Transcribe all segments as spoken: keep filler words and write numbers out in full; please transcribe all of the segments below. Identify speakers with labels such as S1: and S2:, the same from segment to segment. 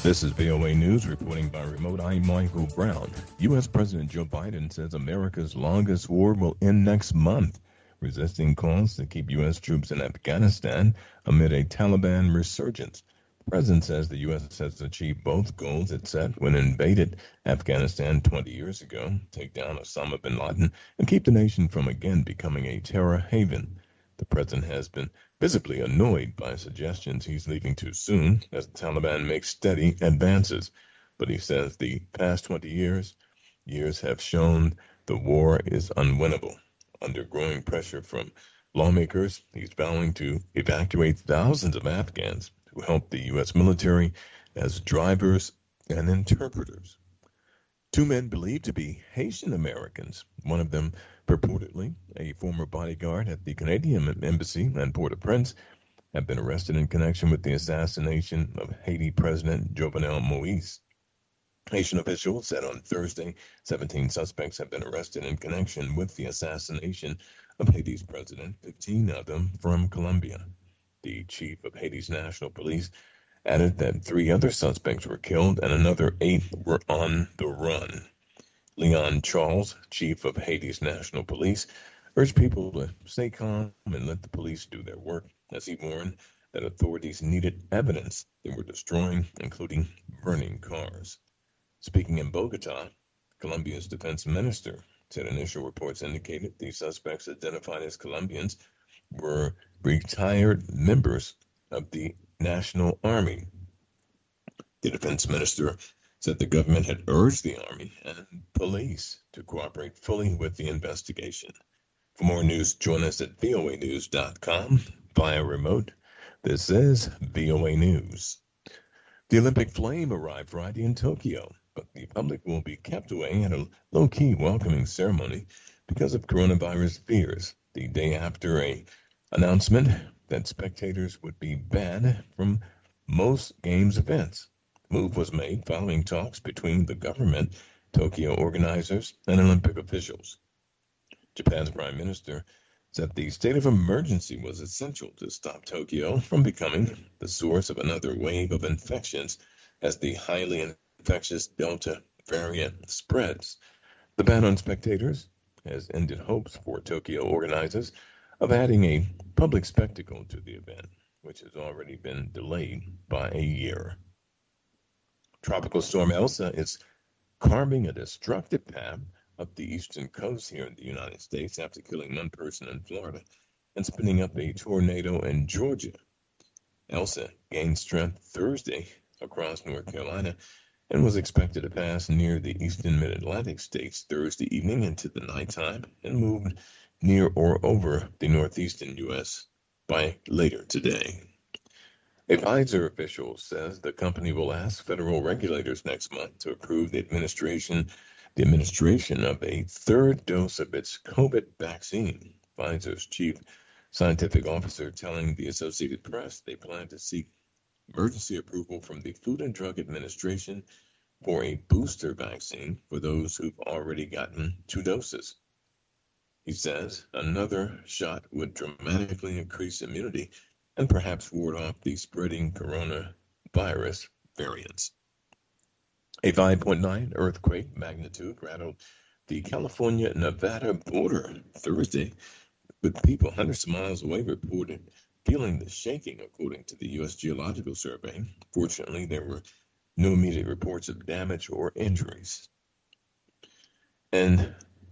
S1: This is V O A News reporting by remote. I'm Michael Brown. U S. President Joe Biden says America's longest war will end next month, resisting calls to keep U S troops in Afghanistan amid a Taliban resurgence. The president says the U S has achieved both goals it set when it invaded Afghanistan twenty years ago, take down Osama bin Laden, and keep the nation from again becoming a terror haven. The president has been visibly annoyed by suggestions he's leaving too soon as the Taliban makes steady advances. But he says the past twenty years, years have shown the war is unwinnable. Under growing pressure from lawmakers, he's vowing to evacuate thousands of Afghans who help the U S military as drivers and interpreters. Two men believed to be Haitian Americans, one of them purportedly a former bodyguard at the Canadian Embassy in Port-au-Prince, have been arrested in connection with the assassination of Haiti President Jovenel Moïse. Haitian officials said on Thursday seventeen suspects have been arrested in connection with the assassination of Haiti's president, fifteen of them from Colombia. The chief of Haiti's National Police added that three other suspects were killed and another eight were on the run. Leon Charles, chief of Haiti's National Police, urged people to stay calm and let the police do their work, as he warned that authorities needed evidence they were destroying, including burning cars. Speaking in Bogota, Colombia's defense minister said initial reports indicated the suspects identified as Colombians were retired members of the National Army. The defense minister said the government had urged the Army and police to cooperate fully with the investigation. For more news, join us at V O A news dot com via remote. This is V O A News. The Olympic flame arrived Friday in Tokyo, but the public will be kept away at a low-key welcoming ceremony because of coronavirus fears, the day after a announcement that spectators would be banned from most games events. The move was made following talks between the government, Tokyo organizers, and Olympic officials. Japan's prime minister said the state of emergency was essential to stop Tokyo from becoming the source of another wave of infections as the highly infectious Delta variant spreads. The ban on spectators has ended hopes for Tokyo organizers of adding a public spectacle to the event, which has already been delayed by a year. Tropical storm Elsa is carving a destructive path up the eastern coast here in the United States after killing one person in Florida and spinning up a tornado in Georgia. Elsa gained strength Thursday across North Carolina and was expected to pass near the eastern mid-Atlantic states Thursday evening into the nighttime and moved near or over the northeastern U S by later today. A Pfizer official says the company will ask federal regulators next month to approve the administration the administration of a third dose of its COVID vaccine. Pfizer's chief scientific officer telling the Associated Press they plan to seek emergency approval from the Food and Drug Administration for a booster vaccine for those who've already gotten two doses. He says another shot would dramatically increase immunity and perhaps ward off the spreading coronavirus variants. A five point nine earthquake magnitude rattled the California-Nevada border Thursday, with people hundreds of miles away reported feeling the shaking, according to the U S Geological Survey. Fortunately, there were no immediate reports of damage or injuries. And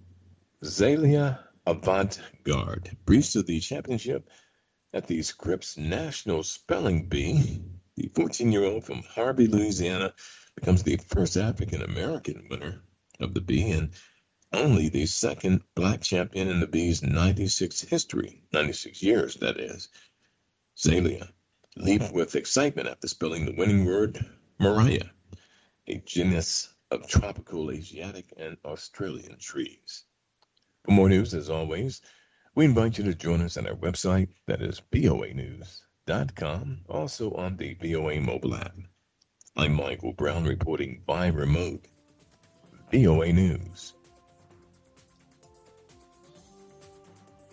S1: Zalia Avant-Garde breached the championship at the Scripps National Spelling Bee. The fourteen-year-old from Harvey, Louisiana, becomes the first African-American winner of the bee and only the second black champion in the bee's ninety-six history, ninety-six years, that is. Zalia leaped with excitement after spelling the winning word, Mariah, a genus of tropical Asiatic and Australian trees. For more news, as always, we invite you to join us on our website, that is V O A news dot com, also on the V O A mobile app. I'm Michael Brown reporting by remote, V O A News.